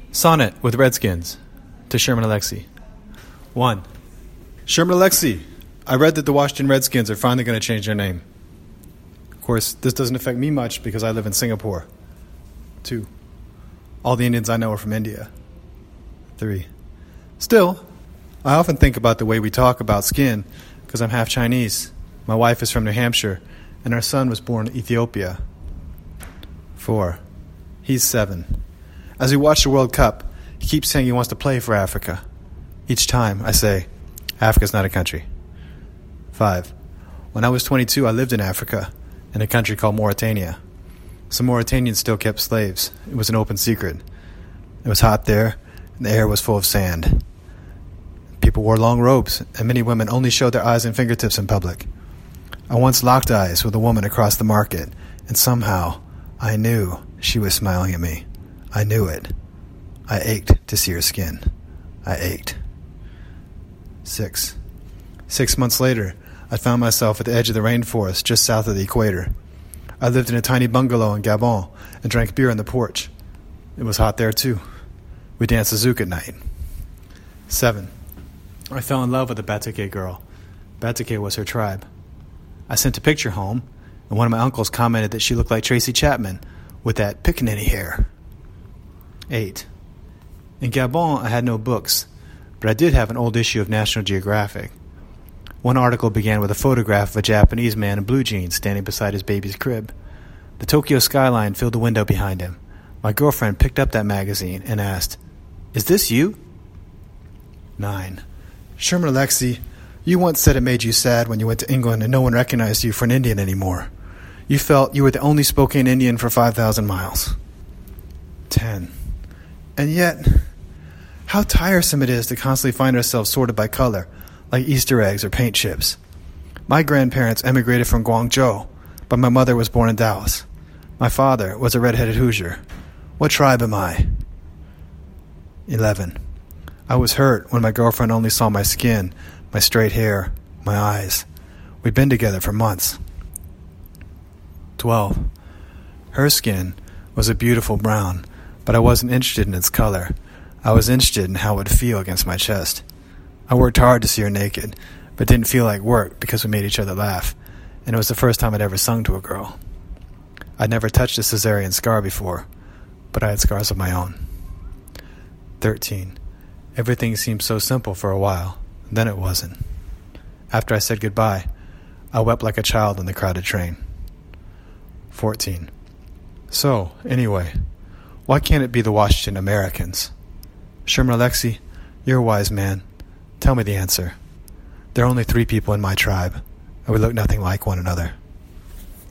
Sonnet with Redskins to Sherman Alexie. 1. Sherman Alexie, I read that the Washington Redskins are finally going to change their name. Of course, this doesn't affect me much because I live in Singapore. 2. All the Indians I know are from India. 3. Still, I often think about the way we talk about skin because I'm half Chinese. My wife is from New Hampshire, and our son was born in Ethiopia. 4. He's 7. As we watch the World Cup, he keeps saying he wants to play for Africa. Each time, I say, Africa's not a country. 5. When I was 22, I lived in Africa, in a country called Mauritania. Some Mauritanians still kept slaves. It was an open secret. It was hot there, and the air was full of sand. People wore long robes, and many women only showed their eyes and fingertips in public. I once locked eyes with a woman across the market, and somehow I knew she was smiling at me. I knew it. I ached to see her skin. I ached. 6. 6 months later, I found myself at the edge of the rainforest just south of the equator. I lived in a tiny bungalow in Gabon and drank beer on the porch. It was hot there, too. We danced the zouk at night. 7. I fell in love with a Batake girl. Batake was her tribe. I sent a picture home, and one of my uncles commented that she looked like Tracy Chapman with that pickaninny hair. 8. In Gabon, I had no books, but I did have an old issue of National Geographic. One article began with a photograph of a Japanese man in blue jeans standing beside his baby's crib. The Tokyo skyline filled the window behind him. My girlfriend picked up that magazine and asked, "Is this you?" 9. Sherman Alexie, you once said it made you sad when you went to England and no one recognized you for an Indian anymore. You felt you were the only Spokane Indian for 5,000 miles. 10. And yet, how tiresome it is to constantly find ourselves sorted by color, like Easter eggs or paint chips. My grandparents emigrated from Guangzhou, but my mother was born in Dallas. My father was a red-headed Hoosier. What tribe am I? 11. I was hurt when my girlfriend only saw my skin, my straight hair, my eyes. We'd been together for months. 12. Her skin was a beautiful brown, but I wasn't interested in its color. I was interested in how it would feel against my chest. I worked hard to see her naked, but didn't feel like work because we made each other laugh, and it was the first time I'd ever sung to a girl. I'd never touched a cesarean scar before, but I had scars of my own. 13. Everything seemed so simple for a while, then it wasn't. After I said goodbye, I wept like a child on the crowded train. 14. So, anyway, why can't it be the Washington Americans? Sherman Alexie, you're a wise man. Tell me the answer. There are only 3 people in my tribe, and we look nothing like one another.